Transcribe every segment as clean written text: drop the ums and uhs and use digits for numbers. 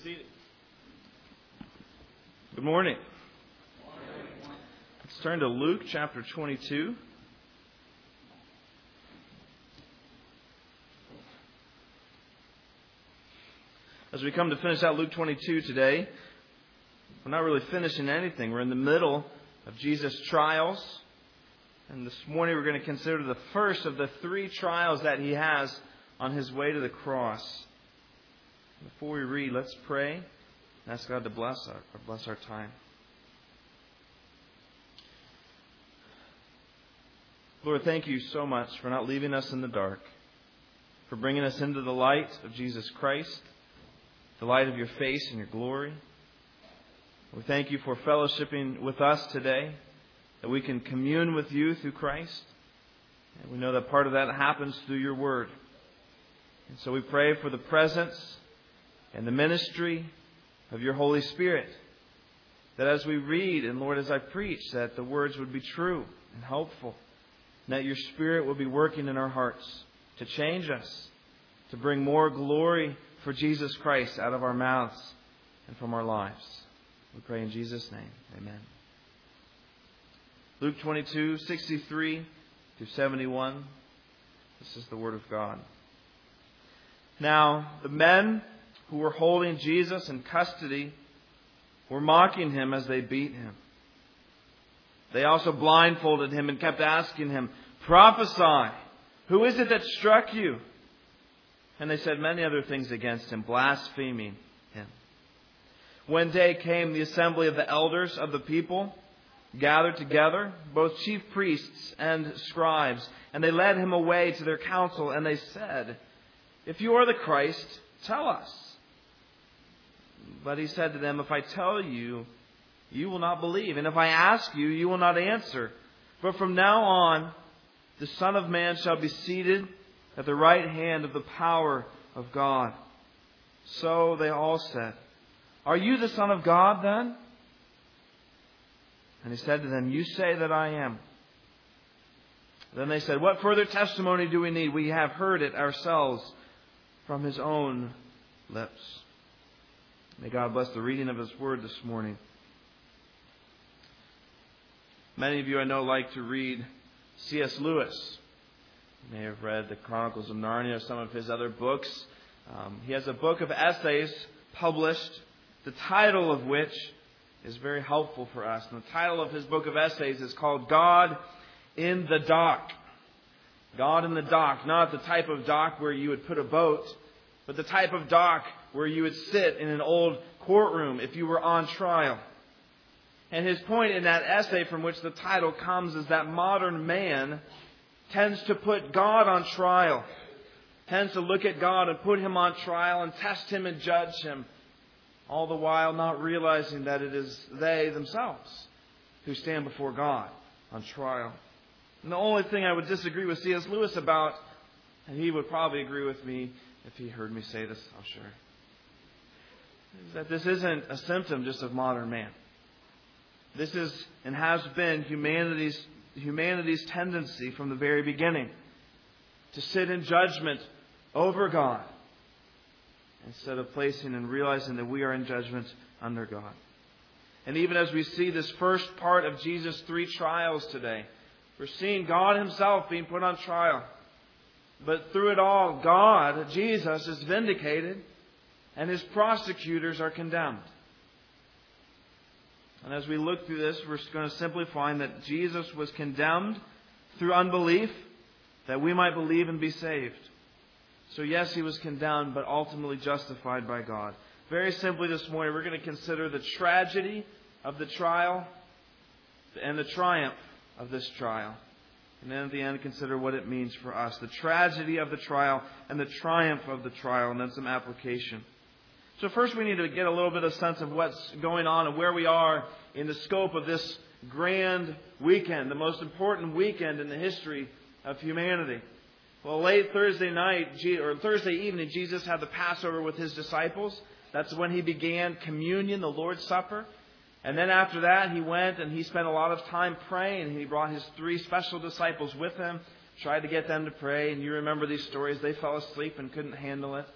seated. Good morning. Let's turn to Luke chapter 22. As we come to finish out Luke 22 today, we're not really finishing anything. We're in the middle of Jesus' trials. And this morning we're going to consider the first of the three trials that He has on His way to the cross. Before we read, let's pray and ask God to bless our time. Lord, thank You so much for not leaving us in the dark, for bringing us into the light of Jesus Christ, the light of Your face and Your glory. We thank You for fellowshipping with us today, that we can commune with You through Christ. And we know that part of that happens through Your Word. And so we pray for the presence and the ministry of Your Holy Spirit, that as we read and, Lord, as I preach, that the words would be true and helpful, and that Your Spirit will be working in our hearts to change us, to bring more glory for Jesus Christ out of our mouths and from our lives. We pray in Jesus' name. Amen. Luke 22, 63 through 71. This is the Word of God. Now, the men who were holding Jesus in custody were mocking Him as they beat Him. They also blindfolded Him and kept asking Him, "Prophesy, who is it that struck You?" And they said many other things against Him, blaspheming Him. When day came, the assembly of the elders of the people gathered together, both chief priests and scribes, and they led Him away to their council, and they said, "If You are the Christ, tell us." But He said to them, "If I tell you, you will not believe. And if I ask you, you will not answer. But from now on, the Son of Man shall be seated at the right hand of the power of God." So they all said, "Are You the Son of God then?" And He said to them, "You say that I am." Then they said, "What further testimony do we need? We have heard it ourselves from His own lips." May God bless the reading of His Word this morning. Many of you I know like to read C.S. Lewis. You may have read the Chronicles of Narnia or some of his other books. He has a book of essays published, the title of which is very helpful for us. And the title of his book of essays is called God in the Dock. God in the Dock, not the type of dock where you would put a boat, but the type of dock where you would sit in an old courtroom if you were on trial. And his point in that essay from which the title comes is that modern man tends to put God on trial, tends to look at God and put Him on trial and test Him and judge Him, all the while not realizing that it is they themselves who stand before God on trial. And the only thing I would disagree with C.S. Lewis about, and he would probably agree with me if he heard me say this, I'm sure, is that this isn't a symptom just of modern man. This is and has been humanity's tendency from the very beginning to sit in judgment over God instead of placing and realizing that we are in judgment under God. And even as we see this first part of Jesus' three trials today, we're seeing God Himself being put on trial. But through it all, God, Jesus, is vindicated and His prosecutors are condemned. And as we look through this, we're going to simply find that Jesus was condemned through unbelief, that we might believe and be saved. So yes, He was condemned, but ultimately justified by God. Very simply this morning, we're going to consider the tragedy of the trial and the triumph of this trial. And then at the end, consider what it means for us. The tragedy of the trial and the triumph of the trial, and then some application. So first we need to get a little bit of sense of what's going on and where we are in the scope of this grand weekend, the most important weekend in the history of humanity. Well, late Thursday evening, Jesus had the Passover with His disciples. That's when He began communion, the Lord's Supper. And then after that, He went and He spent a lot of time praying. He brought His three special disciples with Him, tried to get them to pray. And you remember these stories. They fell asleep and couldn't handle it.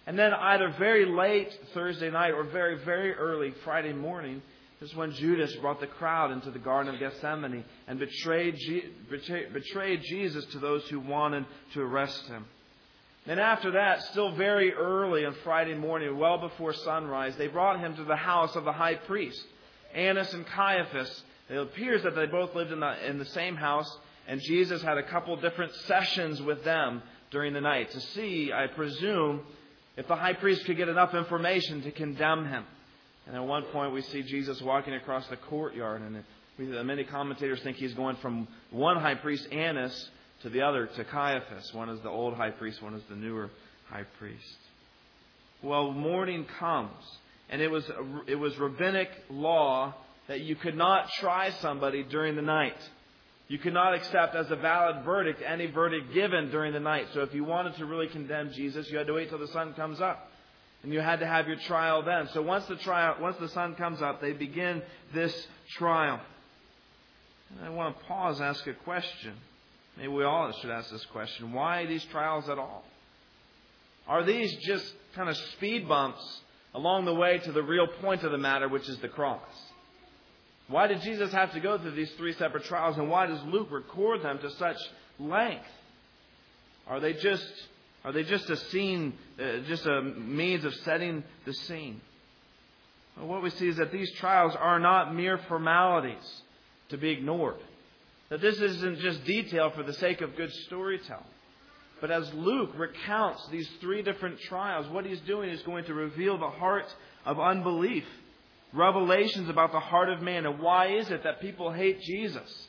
And then either very late Thursday night or very, very early Friday morning is when Judas brought the crowd into the Garden of Gethsemane and betrayed Jesus to those who wanted to arrest him. And after that, still very early on Friday morning, well before sunrise, they brought him to the house of the high priest, Annas and Caiaphas. It appears that they both lived in the same house, and Jesus had a couple different sessions with them during the night to see, I presume, if the high priest could get enough information to condemn him. And at one point we see Jesus walking across the courtyard, and many commentators think he's going from one high priest, Annas, to the other, to Caiaphas. One is the old high priest, one is the newer high priest. Well, morning comes, and it was rabbinic law that you could not try somebody during the night. You could not accept as a valid verdict any verdict given during the night. So if you wanted to really condemn Jesus, you had to wait till the sun comes up. And you had to have your trial then. So once the sun comes up, they begin this trial. And I want to pause and ask a question. Maybe we all should ask this question. Why these trials at all? Are these just kind of speed bumps along the way to the real point of the matter, which is the cross? Why did Jesus have to go through these three separate trials, and why does Luke record them to such length? Are they just a scene, just a means of setting the scene? Well, what we see is that these trials are not mere formalities to be ignored. That this isn't just detail for the sake of good storytelling. But as Luke recounts these three different trials, what he's doing is going to reveal the heart of unbelief. Revelations about the heart of man. And why is it that people hate Jesus?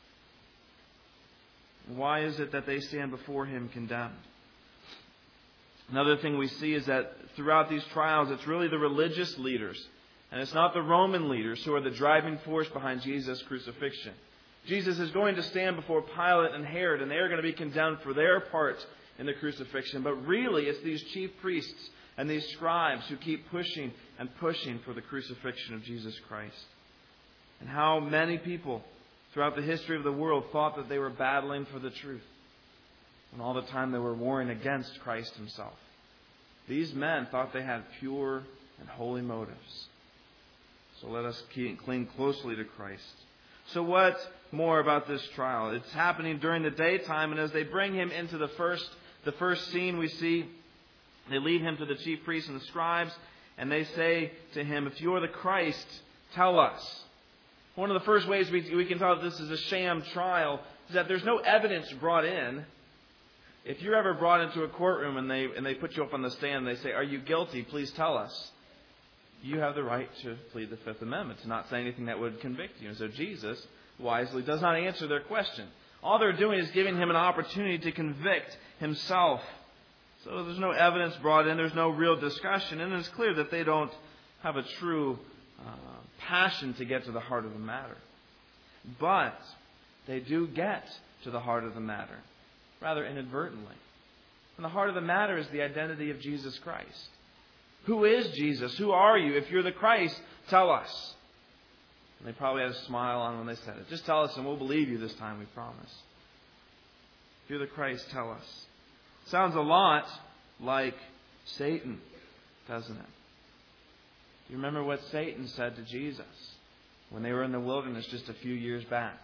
Why is it that they stand before Him condemned? Another thing we see is that throughout these trials, it's really the religious leaders, and it's not the Roman leaders who are the driving force behind Jesus' crucifixion. Jesus is going to stand before Pilate and Herod, and they are going to be condemned for their part in the crucifixion. But really, it's these chief priests and these scribes who keep pushing and pushing for the crucifixion of Jesus Christ. And how many people throughout the history of the world thought that they were battling for the truth, and all the time they were warring against Christ Himself. These men thought they had pure and holy motives. So let us cling closely to Christ. So what more about this trial? It's happening during the daytime, and as they bring Him into the first scene we see, they lead Him to the chief priests and the scribes, and they say to Him, "If you are the Christ, tell us." One of the first ways we can tell that this is a sham trial is that there's no evidence brought in. If you're ever brought into a courtroom and they put you up on the stand and they say, "Are you guilty? Please tell us." You have the right to plead the Fifth Amendment, to not say anything that would convict you. And so Jesus wisely does not answer their question. All they're doing is giving Him an opportunity to convict Himself. So there's no evidence brought in. There's no real discussion. And it's clear that they don't have a true passion to get to the heart of the matter. But they do get to the heart of the matter, rather inadvertently. And the heart of the matter is the identity of Jesus Christ. Who is Jesus? Who are you? If you're the Christ, tell us. And they probably had a smile on when they said it. Just tell us and we'll believe you this time, we promise. If you're the Christ, tell us. Sounds a lot like Satan, doesn't it? Do you remember what Satan said to Jesus when they were in the wilderness just a few years back?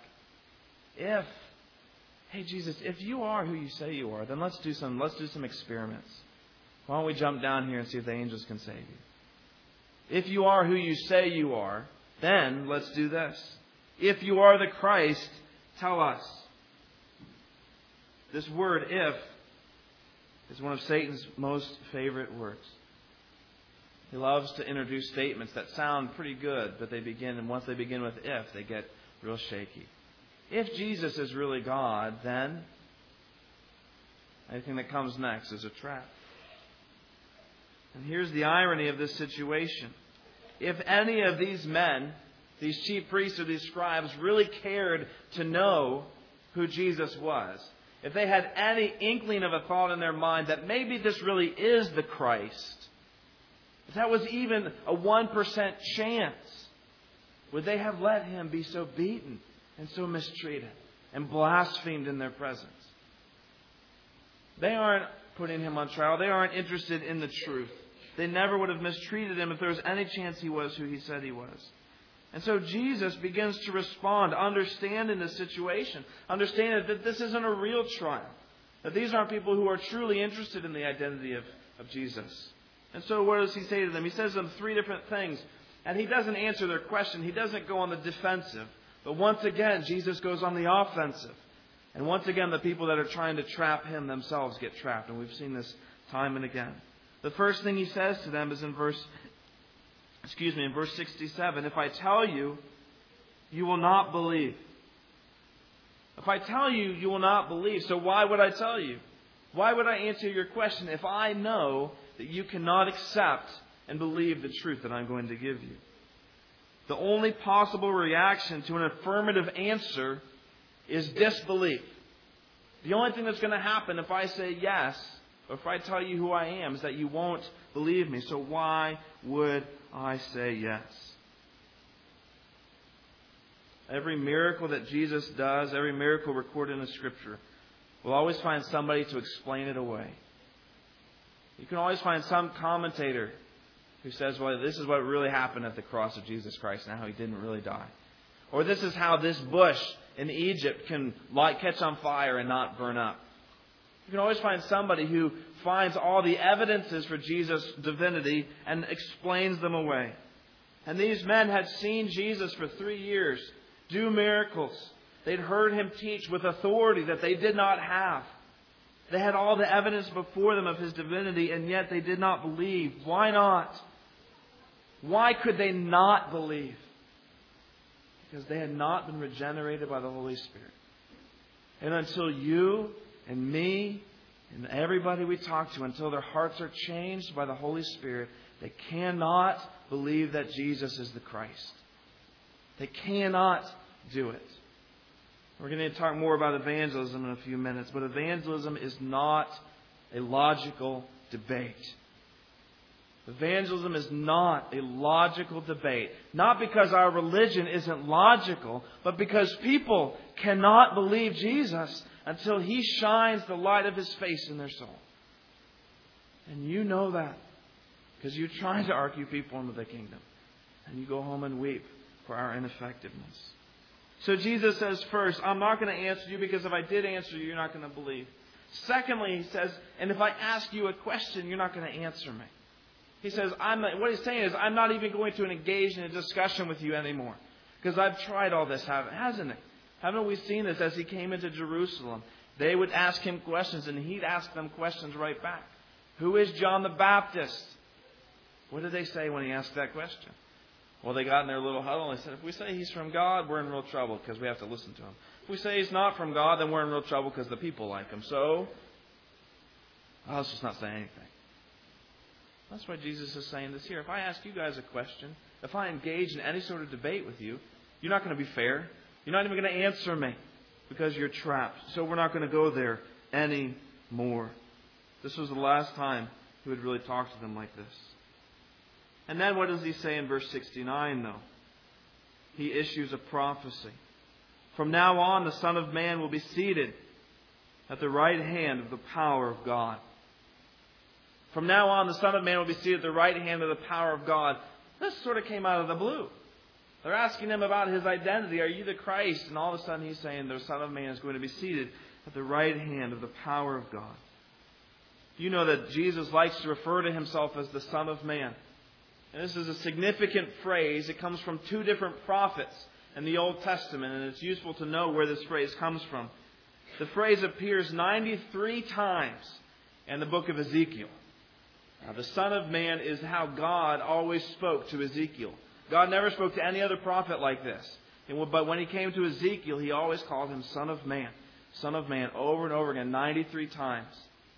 Hey Jesus, if you are who you say you are, then let's do some experiments. Why don't we jump down here and see if the angels can save you? If you are who you say you are, then let's do this. If you are the Christ, tell us. This word, if, is one of Satan's most favorite words. He loves to introduce statements that sound pretty good, but once they begin with if, they get real shaky. If Jesus is really God, then anything that comes next is a trap. And here's the irony of this situation. If any of these men, these chief priests or these scribes, really cared to know who Jesus was, if they had any inkling of a thought in their mind that maybe this really is the Christ, if that was even a 1% chance, would they have let Him be so beaten and so mistreated and blasphemed in their presence? They aren't putting him on trial. They aren't interested in the truth. They never would have mistreated him if there was any chance he was who he said he was. And so Jesus begins to respond, understanding the situation, understanding that this isn't a real trial, that these aren't people who are truly interested in the identity of Jesus. And so what does he say to them? He says to them three different things, and he doesn't answer their question. He doesn't go on the defensive. But once again, Jesus goes on the offensive. And once again, the people that are trying to trap him themselves get trapped. And we've seen this time and again. The first thing he says to them is in verse 67. If I tell you, you will not believe. If I tell you, you will not believe. So why would I tell you? Why would I answer your question if I know that you cannot accept and believe the truth that I'm going to give you? The only possible reaction to an affirmative answer is disbelief. The only thing that's going to happen if I say yes, or if I tell you who I am, is that you won't believe me. So why would I say yes? Every miracle that Jesus does, every miracle recorded in the Scripture, will always find somebody to explain it away. You can always find some commentator who says, well, this is what really happened at the cross of Jesus Christ and how he didn't really die. Or this is how this bush in Egypt can catch on fire and not burn up. You can always find somebody who finds all the evidences for Jesus' divinity and explains them away. And these men had seen Jesus for 3 years do miracles. They'd heard him teach with authority that they did not have. They had all the evidence before them of his divinity, and yet they did not believe. Why not? Why could they not believe? Because they had not been regenerated by the Holy Spirit. And until you and me and everybody we talk to, until their hearts are changed by the Holy Spirit, they cannot believe that Jesus is the Christ. They cannot do it. We're going to talk more about evangelism in a few minutes, but evangelism is not a logical debate. Evangelism is not a logical debate. Not because our religion isn't logical, but because people cannot believe Jesus until He shines the light of His face in their soul. And you know that because you're trying to argue people into the kingdom. And you go home and weep for our ineffectiveness. So Jesus says first, I'm not going to answer you because if I did answer you, you're not going to believe. Secondly, He says, and if I ask you a question, you're not going to answer me. He says, what He's saying is, I'm not even going to engage in a discussion with you anymore. Because I've tried all this, hasn't He? Haven't we seen this as He came into Jerusalem? They would ask Him questions and He'd ask them questions right back. Who is John the Baptist? What did they say when He asked that question? Well, they got in their little huddle and they said, if we say He's from God, we're in real trouble because we have to listen to Him. If we say He's not from God, then we're in real trouble because the people like Him. So, let's just not say anything. That's why Jesus is saying this here. If I ask you guys a question, if I engage in any sort of debate with you, you're not going to be fair. You're not even going to answer me because you're trapped. So we're not going to go there anymore. This was the last time He would really talk to them like this. And then what does He say in verse 69 though? He issues a prophecy. From now on, the Son of Man will be seated at the right hand of the power of God. From now on, the Son of Man will be seated at the right hand of the power of God. This sort of came out of the blue. They're asking Him about His identity. Are you the Christ? And all of a sudden He's saying the Son of Man is going to be seated at the right hand of the power of God. You know that Jesus likes to refer to Himself as the Son of Man. And this is a significant phrase. It comes from 2 different prophets in the Old Testament. And it's useful to know where this phrase comes from. The phrase appears 93 times in the book of Ezekiel. Now, the Son of Man is how God always spoke to Ezekiel. God never spoke to any other prophet like this. But when He came to Ezekiel, He always called Him Son of Man. Son of Man, over and over again, 93 times.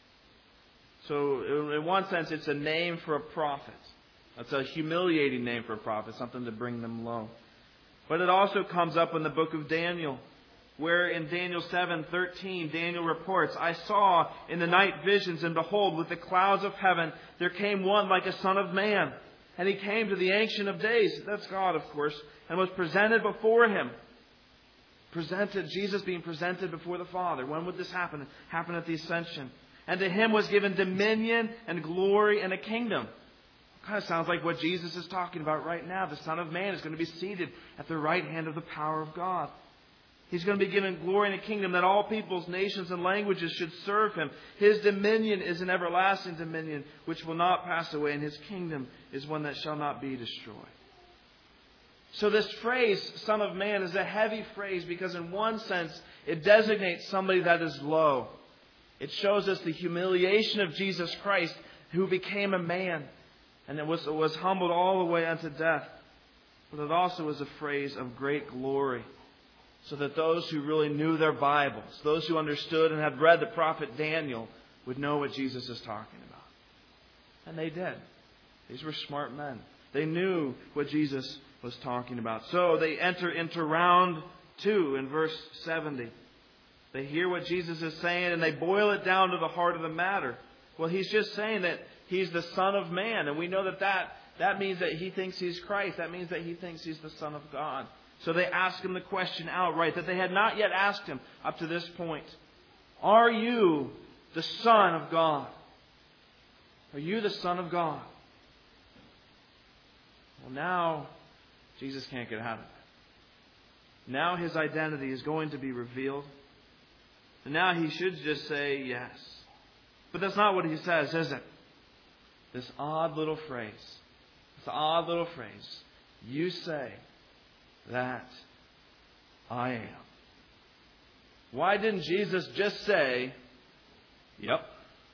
So, in one sense, it's a name for a prophet. It's a humiliating name for a prophet, something to bring them low. But it also comes up in the book of Daniel, where in Daniel 7:13, Daniel reports, I saw in the night visions, and behold, with the clouds of heaven, there came one like a son of man. And he came to the Ancient of Days, that's God, of course, and was presented before Him. Jesus being presented before the Father. When would this happen? It happened at the Ascension. And to Him was given dominion and glory and a kingdom. Kind of sounds like what Jesus is talking about right now. The Son of Man is going to be seated at the right hand of the power of God. He's going to be given glory and a kingdom that all peoples, nations, and languages should serve Him. His dominion is an everlasting dominion which will not pass away, and His kingdom is one that shall not be destroyed. So this phrase, Son of Man, is a heavy phrase because in one sense it designates somebody that is low. It shows us the humiliation of Jesus Christ, who became a man and it was humbled all the way unto death. But it also is a phrase of great glory, so that those who really knew their Bibles, those who understood and had read the prophet Daniel, would know what Jesus is talking about. And they did. These were smart men. They knew what Jesus was talking about. So they enter into round 2 in verse 70. They hear what Jesus is saying and they boil it down to the heart of the matter. Well, He's just saying that He's the Son of Man. And we know that means that He thinks He's Christ. That means that He thinks He's the Son of God. So they ask Him the question outright that they had not yet asked Him up to this point. Are you the Son of God? Are you the Son of God? Well, now Jesus can't get out of it. Now His identity is going to be revealed. And now He should just say yes. But that's not what He says, is it? This odd little phrase. You say that I am. Why didn't Jesus just say, yep?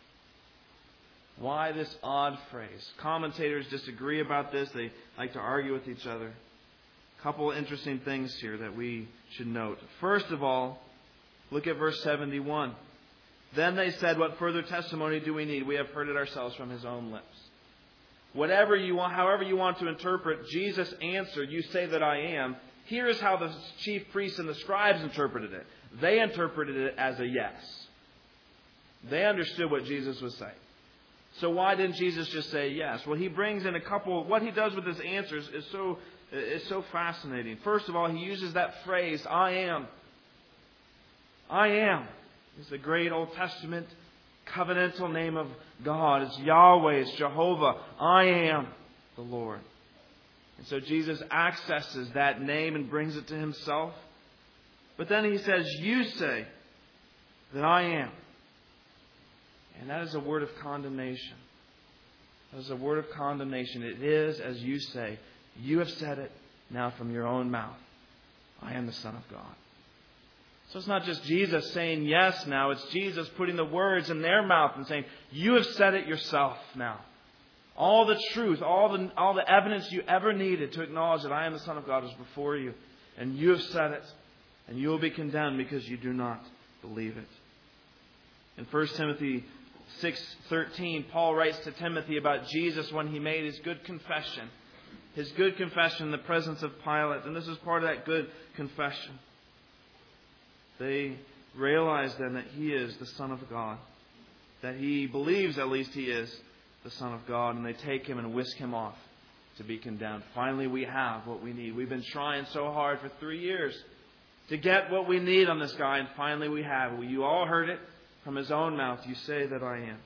Why this odd phrase? Commentators disagree about this. They like to argue with each other. A couple of interesting things here that we should note. First of all, look at verse 71. Then they said, what further testimony do we need? We have heard it ourselves from His own lips. Whatever you want, however you want to interpret, Jesus answered, you say that I am. Here is how the chief priests and the scribes interpreted it. They interpreted it as a yes. They understood what Jesus was saying. So why didn't Jesus just say yes? Well, He brings in a couple. What He does with His answers is so fascinating. First of all, He uses that phrase, I am. I am. It's the great Old Testament covenantal name of God. It's Yahweh. It's Jehovah. I am the Lord. And so Jesus accesses that name and brings it to Himself. But then He says, you say that I am. And that is a word of condemnation. That is a word of condemnation. It is as you say. You have said it now from your own mouth. I am the Son of God. So it's not just Jesus saying yes now. It's Jesus putting the words in their mouth and saying, you have said it yourself now. All the truth, all the evidence you ever needed to acknowledge that I am the Son of God is before you. And you have said it. And you will be condemned because you do not believe it. In 1 Timothy 6:13, Paul writes to Timothy about Jesus when he made his good confession. His good confession in the presence of Pilate. And this is part of that good confession. They realize then that He is the Son of God. That he believes at least He is the Son of God. And they take Him and whisk Him off to be condemned. Finally, we have what we need. We've been trying so hard for 3 years to get what we need on this guy. And finally we have. Well, you all heard it from His own mouth. You say that I am.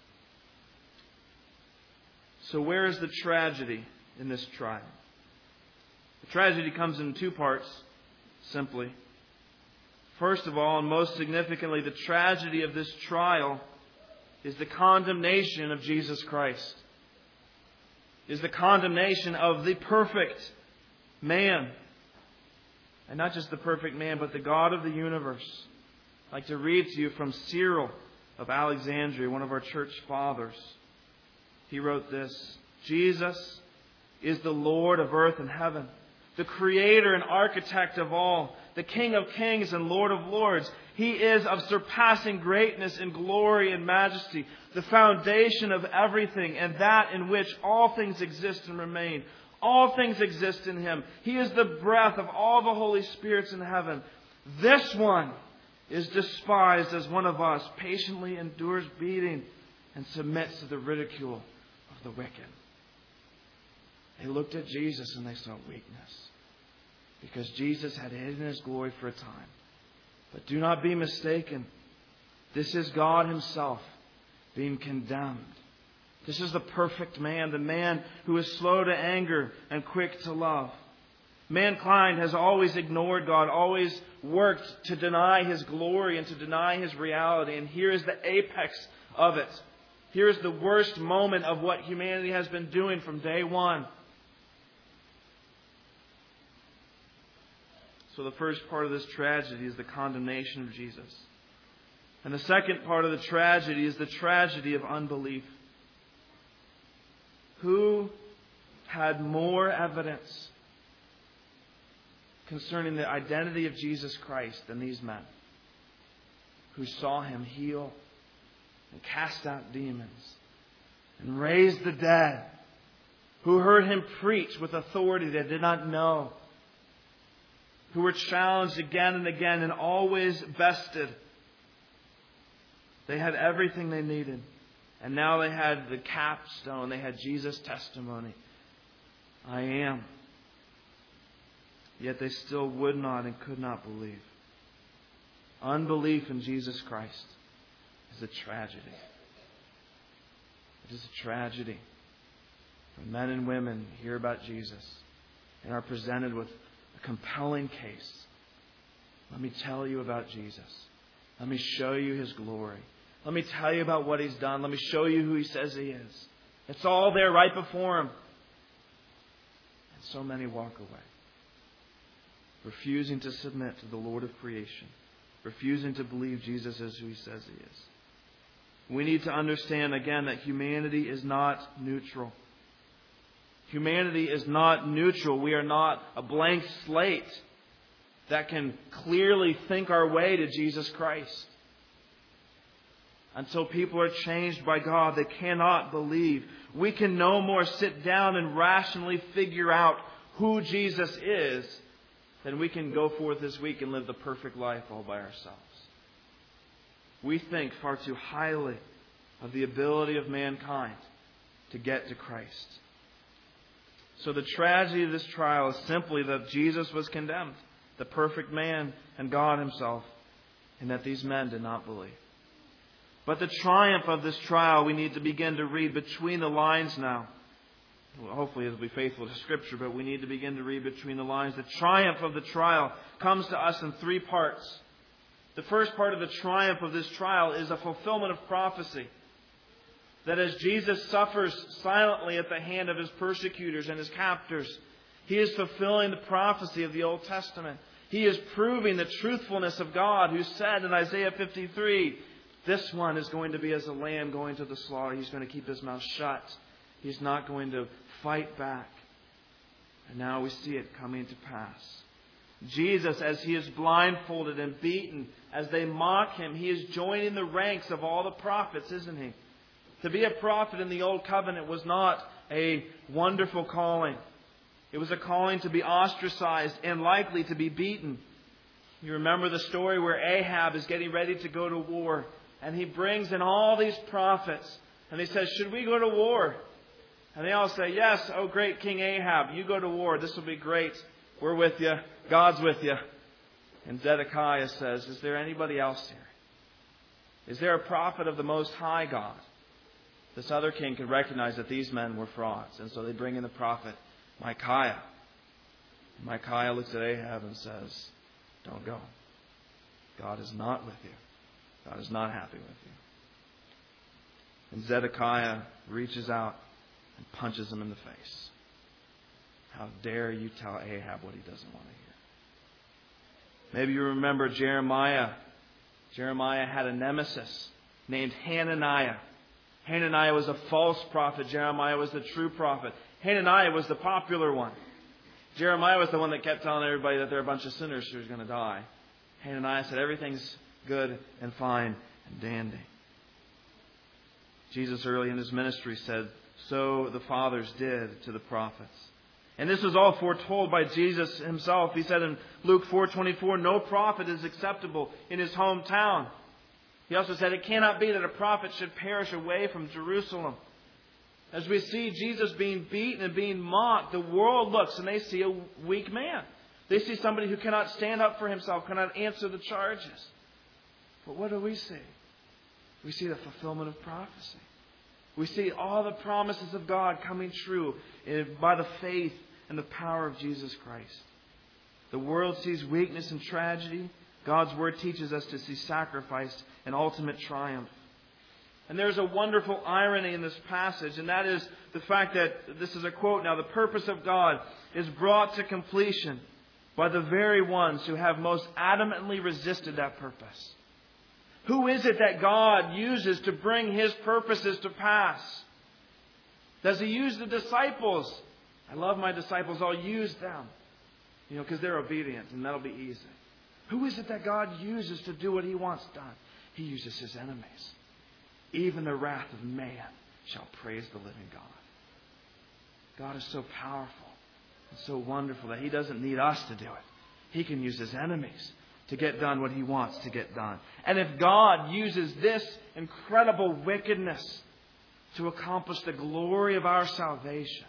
So where is the tragedy in this trial? The tragedy comes in 2 parts, simply. First of all, and most significantly, the tragedy of this trial is the condemnation of Jesus Christ. Is the condemnation of the perfect man. And not just the perfect man, but the God of the universe. I'd like to read to you from Cyril of Alexandria, one of our church fathers. He wrote this: Jesus is the Lord of earth and heaven, the creator and architect of all, the King of kings and Lord of lords. He is of surpassing greatness in glory and majesty, the foundation of everything, and that in which all things exist and remain. All things exist in Him. He is the breath of all the Holy Spirits in heaven. This one is despised as one of us, patiently endures beating and submits to the ridicule of the wicked. They looked at Jesus and they saw weakness, because Jesus had hidden His glory for a time. But do not be mistaken. This is God Himself being condemned. This is the perfect man, the man who is slow to anger and quick to love. Mankind has always ignored God, always worked to deny His glory and to deny His reality. And here is the apex of it. Here is the worst moment of what humanity has been doing from day one. So the first part of this tragedy is the condemnation of Jesus. And the second part of the tragedy is the tragedy of unbelief. Who had more evidence concerning the identity of Jesus Christ than these men who saw Him heal and cast out demons and raise the dead, who heard Him preach with authority they did not know, who were challenged again and again and always bested. They had everything they needed. And now they had the capstone. They had Jesus' testimony. I am. Yet they still would not and could not believe. Unbelief in Jesus Christ is a tragedy. It is a tragedy when men and women hear about Jesus and are presented with a compelling case. Let me tell you about Jesus. Let me show you His glory. Let me tell you about what He's done. Let me show you who He says He is. It's all there right before Him. And so many walk away, refusing to submit to the Lord of creation, refusing to believe Jesus is who He says He is. We need to understand again that humanity is not neutral. Humanity is not neutral. We are not a blank slate that can clearly think our way to Jesus Christ. Until people are changed by God, they cannot believe. We can no more sit down and rationally figure out who Jesus is than we can go forth this week and live the perfect life all by ourselves. We think far too highly of the ability of mankind to get to Christ. So the tragedy of this trial is simply that Jesus was condemned, the perfect man and God Himself, and that these men did not believe. But the triumph of this trial we need to begin to read between the lines now. Well, hopefully it'll be faithful to Scripture, but we need to begin to read between the lines. The triumph of the trial comes to us in three parts. The first part of the triumph of this trial is a fulfillment of prophecy. That as Jesus suffers silently at the hand of His persecutors and His captors, He is fulfilling the prophecy of the Old Testament. He is proving the truthfulness of God, who said in Isaiah 53, this one is going to be as a lamb going to the slaughter. He's going to keep his mouth shut. He's not going to fight back. And now we see it coming to pass. Jesus, as He is blindfolded and beaten, as they mock Him, He is joining the ranks of all the prophets, isn't He? To be a prophet in the Old Covenant was not a wonderful calling. It was a calling to be ostracized and likely to be beaten. You remember the story where Ahab is getting ready to go to war. And he brings in all these prophets. And he says, should we go to war? And they all say, yes, oh great King Ahab, you go to war. This will be great. We're with you. God's with you. And Zedekiah says, is there anybody else here? Is there a prophet of the Most High God? This other king could recognize that these men were frauds. And so they bring in the prophet Micaiah. Micaiah looks at Ahab and says, don't go. God is not with you. God is not happy with you. And Zedekiah reaches out and punches him in the face. How dare you tell Ahab what he doesn't want to hear? Maybe you remember Jeremiah. Jeremiah had a nemesis named Hananiah. Hananiah was a false prophet. Jeremiah was the true prophet. Hananiah was the popular one. Jeremiah was the one that kept telling everybody that they're a bunch of sinners who are going to die. Hananiah said everything's good and fine and dandy. Jesus early in His ministry said, so the fathers did to the prophets. And this was all foretold by Jesus Himself. He said in Luke 4:24, no prophet is acceptable in his hometown. He also said it cannot be that a prophet should perish away from Jerusalem. As we see Jesus being beaten and being mocked, the world looks and they see a weak man. They see somebody who cannot stand up for himself, cannot answer the charges. But what do we see? We see the fulfillment of prophecy. We see all the promises of God coming true by the faith and the power of Jesus Christ. The world sees weakness and tragedy. God's Word teaches us to see sacrifice and ultimate triumph. And there's a wonderful irony in this passage, and that is the fact that, this is a quote now, the purpose of God is brought to completion by the very ones who have most adamantly resisted that purpose. Who is it that God uses to bring His purposes to pass? Does He use the disciples? I love my disciples. I'll use them. Because they're obedient, and that'll be easy. Who is it that God uses to do what He wants done? He uses His enemies. Even the wrath of man shall praise the living God. God is so powerful and so wonderful that He doesn't need us to do it. He can use His enemies to get done what He wants to get done. And if God uses this incredible wickedness to accomplish the glory of our salvation,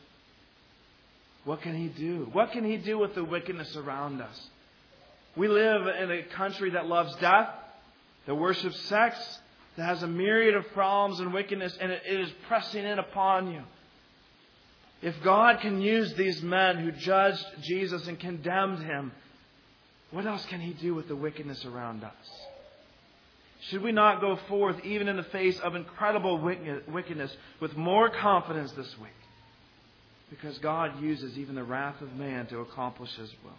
what can He do? What can He do with the wickedness around us? We live in a country that loves death, that worships sex, that has a myriad of problems and wickedness, and it is pressing in upon you. If God can use these men who judged Jesus and condemned Him, what else can He do with the wickedness around us? Should we not go forth, even in the face of incredible wickedness, with more confidence this week? Because God uses even the wrath of man to accomplish His will.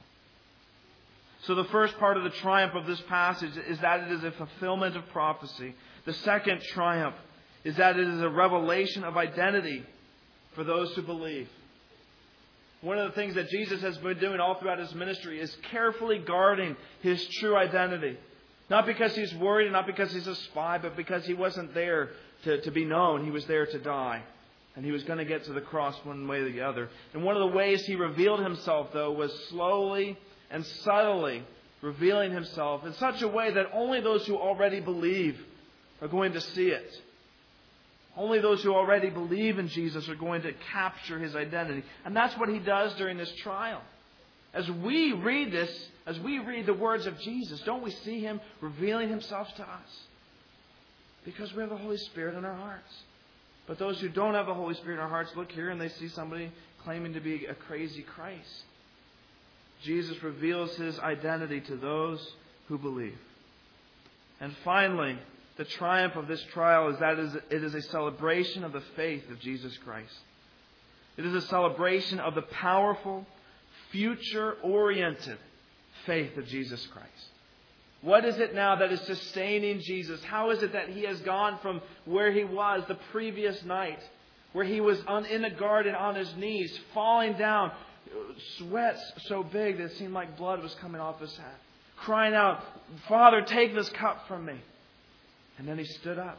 So the first part of the triumph of this passage is that it is a fulfillment of prophecy. The second triumph is that it is a revelation of identity for those who believe. One of the things that Jesus has been doing all throughout His ministry is carefully guarding His true identity. Not because He's worried, not because He's a spy, but because He wasn't there to be known. He was there to die. And He was going to get to the cross one way or the other. And one of the ways He revealed Himself, though, was slowly and subtly revealing Himself in such a way that only those who already believe are going to see it. Only those who already believe in Jesus are going to capture His identity. And that's what He does during this trial. As we read this, as we read the words of Jesus, don't we see Him revealing Himself to us? Because we have the Holy Spirit in our hearts. But those who don't have the Holy Spirit in our hearts look here and they see somebody claiming to be a crazy Christ. Jesus reveals His identity to those who believe. And finally, the triumph of this trial is that it is a celebration of the faith of Jesus Christ. It is a celebration of the powerful, future-oriented faith of Jesus Christ. What is it now that is sustaining Jesus? How is it that He has gone from where He was the previous night, where He was in the garden on His knees, falling down, sweat so big that it seemed like blood was coming off His head, crying out, "Father, take this cup from me." And then He stood up.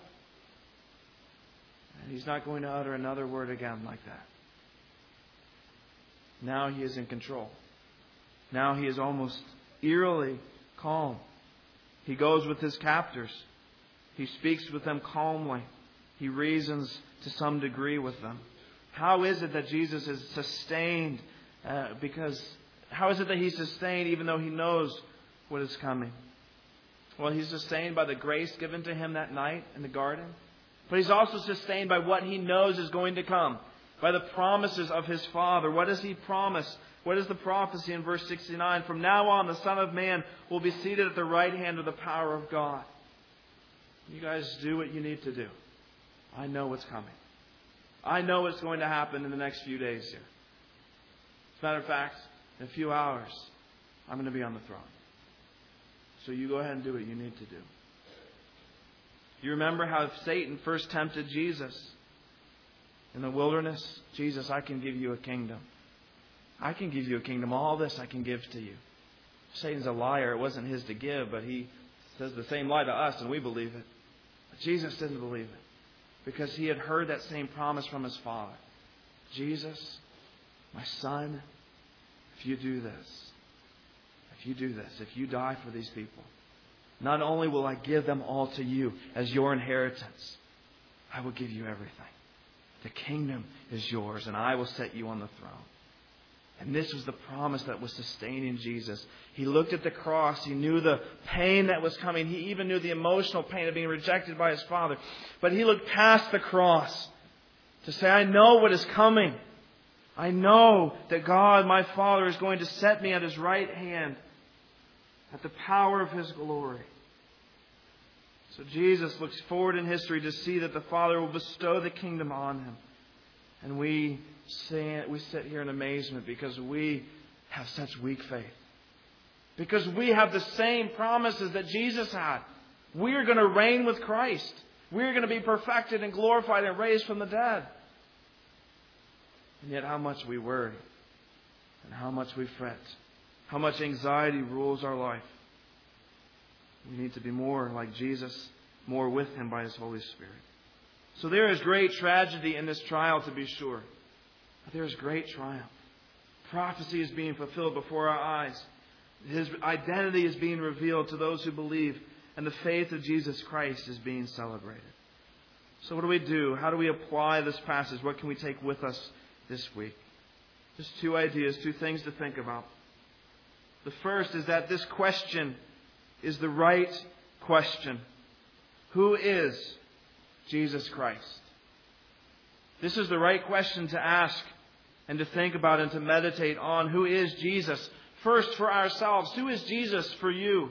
And He's not going to utter another word again like that. Now He is in control. Now He is almost eerily calm. He goes with His captors. He speaks with them calmly. He reasons to some degree with them. How is it that Jesus is sustained? How is it that He's sustained even though He knows what is coming? Well, He's sustained by the grace given to Him that night in the garden. But He's also sustained by what He knows is going to come. By the promises of His Father. What does He promise? What is the prophecy in verse 69? From now on, the Son of Man will be seated at the right hand of the power of God. You guys do what you need to do. I know what's coming. I know what's going to happen in the next few days here. As a matter of fact, in a few hours, I'm going to be on the throne. So you go ahead and do what you need to do. You remember how Satan first tempted Jesus in the wilderness? Jesus, I can give you a kingdom. I can give you a kingdom. All this I can give to you. Satan's a liar. It wasn't his to give, but he says the same lie to us and we believe it. But Jesus didn't believe it because he had heard that same promise from his Father. Jesus, my son, if you do this, if you die for these people, not only will I give them all to you as your inheritance, I will give you everything. The kingdom is yours and I will set you on the throne. And this was the promise that was sustaining Jesus. He looked at the cross. He knew the pain that was coming. He even knew the emotional pain of being rejected by his Father. But he looked past the cross to say, I know what is coming. I know that God, my Father, is going to set me at His right hand at the power of His glory. So Jesus looks forward in history to see that the Father will bestow the kingdom on Him. And we sit here in amazement because we have such weak faith. Because we have the same promises that Jesus had. We are going to reign with Christ. We are going to be perfected and glorified and raised from the dead. And yet how much we worry. And how much we fret. How much anxiety rules our life. We need to be more like Jesus, more with Him by His Holy Spirit. So there is great tragedy in this trial, to be sure. But there is great triumph. Prophecy is being fulfilled before our eyes. His identity is being revealed to those who believe. And the faith of Jesus Christ is being celebrated. So what do we do? How do we apply this passage? What can we take with us this week? Just two ideas, two things to think about. The first is that this question is the right question. Who is Jesus Christ? This is the right question to ask and to think about and to meditate on. Who is Jesus? First for ourselves. Who is Jesus for you?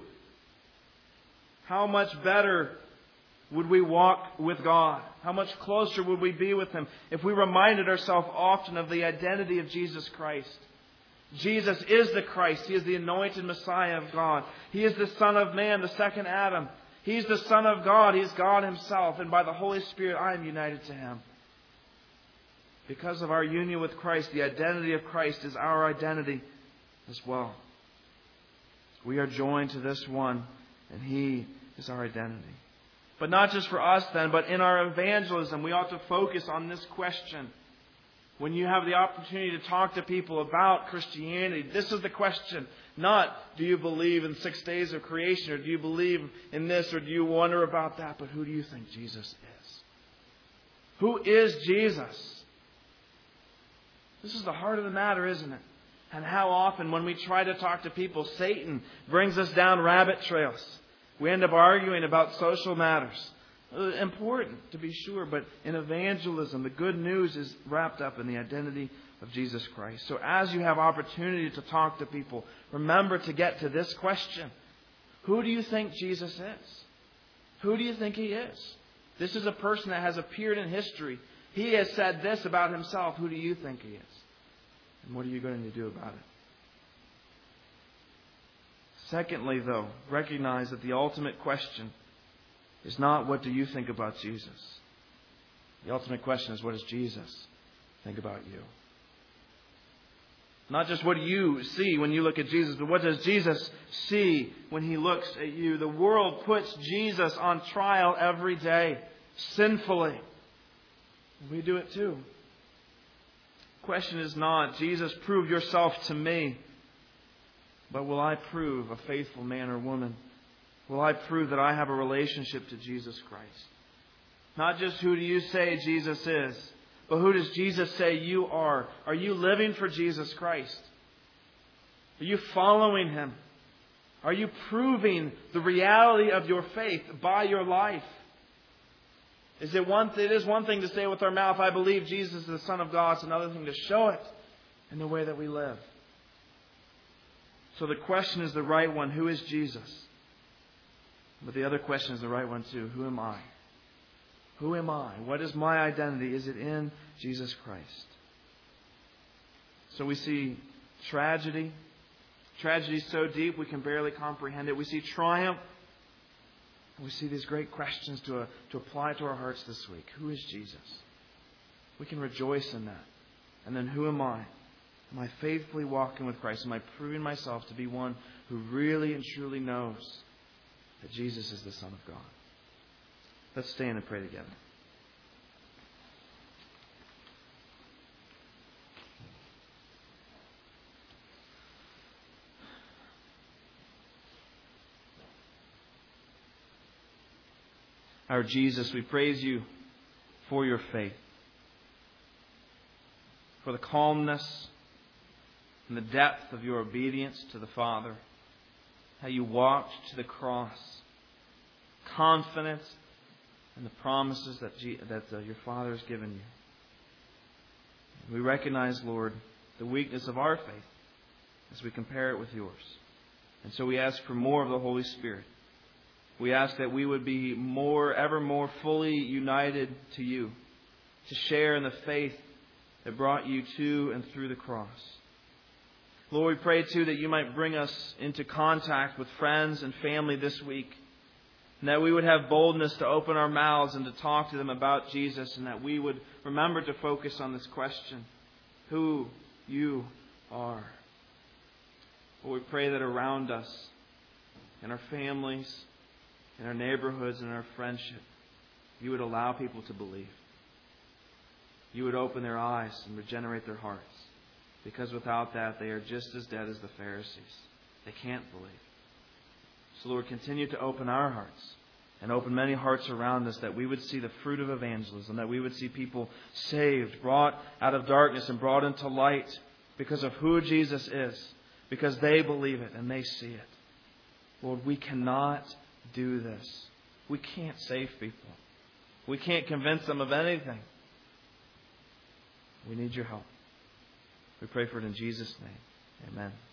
How much better would we walk with God? How much closer would we be with Him if we reminded ourselves often of the identity of Jesus Christ? Jesus is the Christ. He is the anointed Messiah of God. He is the Son of Man, the second Adam. He's the Son of God. He's God Himself. And by the Holy Spirit, I am united to Him. Because of our union with Christ, the identity of Christ is our identity as well. We are joined to this one, and He is our identity. But not just for us then, but in our evangelism, we ought to focus on this question. When you have the opportunity to talk to people about Christianity, this is the question. Not, do you believe in 6 days of creation, or do you believe in this, or do you wonder about that, but who do you think Jesus is? Who is Jesus? This is the heart of the matter, isn't it? And how often when we try to talk to people, Satan brings us down rabbit trails. We end up arguing about social matters. Important, to be sure, but in evangelism, the good news is wrapped up in the identity of Jesus Christ. So as you have opportunity to talk to people, remember to get to this question. Who do you think Jesus is? Who do you think He is? This is a person that has appeared in history. He has said this about Himself. Who do you think He is? And what are you going to do about it? Secondly, though, recognize that the ultimate question is not what do you think about Jesus. The ultimate question is what does Jesus think about you? Not just what do you see when you look at Jesus, but what does Jesus see when He looks at you? The world puts Jesus on trial every day, sinfully. We do it too. The question is not, Jesus, prove yourself to me. But will I prove a faithful man or woman? Will I prove that I have a relationship to Jesus Christ? Not just who do you say Jesus is, but who does Jesus say you are? Are you living for Jesus Christ? Are you following Him? Are you proving the reality of your faith by your life? It is one thing to say with our mouth, I believe Jesus is the Son of God. It's another thing to show it in the way that we live. So the question is the right one. Who is Jesus? But the other question is the right one too. Who am I? Who am I? What is my identity? Is it in Jesus Christ? So we see tragedy. Tragedy so deep we can barely comprehend it. We see triumph. We see these great questions to apply to our hearts this week. Who is Jesus? We can rejoice in that. And then who am I? Am I faithfully walking with Christ? Am I proving myself to be one who really and truly knows that Jesus is the Son of God? Let's stand and pray together. Our Jesus, we praise You for Your faith, for the calmness and the depth of your obedience to the Father. How you walked to the cross, confident in the promises that your Father has given you. We recognize, Lord, the weakness of our faith as we compare it with yours. And so we ask for more of the Holy Spirit. We ask that we would be ever more fully united to you, to share in the faith that brought you to and through the cross. Lord, we pray too that you might bring us into contact with friends and family this week, and that we would have boldness to open our mouths and to talk to them about Jesus, and that we would remember to focus on this question, who you are. Lord, we pray that around us, in our families, in our neighborhoods, and in our friendship, you would allow people to believe. You would open their eyes and regenerate their hearts. Because without that, they are just as dead as the Pharisees. They can't believe. So Lord, continue to open our hearts and open many hearts around us, that we would see the fruit of evangelism, that we would see people saved, brought out of darkness and brought into light because of who Jesus is, because they believe it and they see it. Lord, we cannot do this. We can't save people. We can't convince them of anything. We need your help. We pray for it in Jesus' name. Amen.